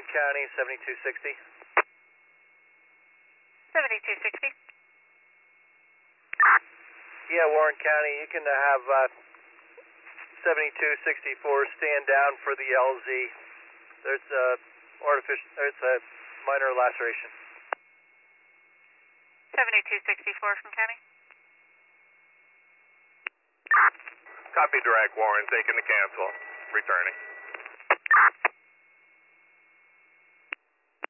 County, 7260. 7260. Yeah, Warren County, you can have 7264 stand down for the LZ. There's a minor laceration. 7264 from County. Copy direct, Warren, taking the cancel. Returning.